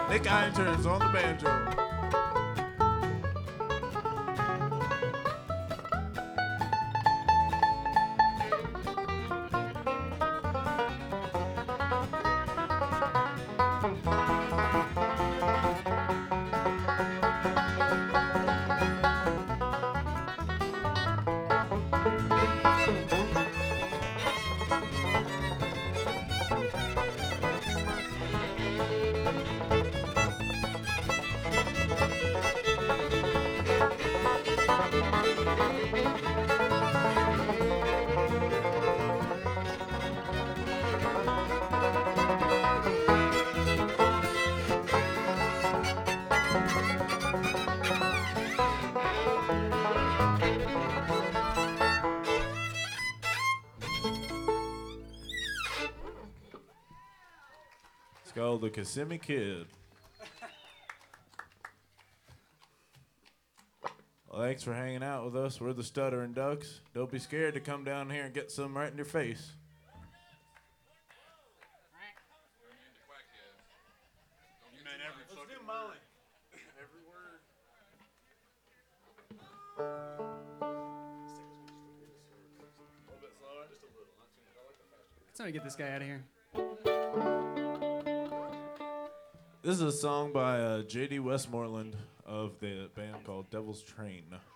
Nick Einturns on the banjo. It's called the Kissimmee Kid. Well, thanks for hanging out with us. We're the Stuttering Ducks. Don't be scared to come down here and get some right in your face. Let's do Molly. Every word. A little bit slower, just a little, not too much. I like the faster. Let's try to get this guy out of here. This is a song by J.D. Westmoreland of the band called Devil's Train.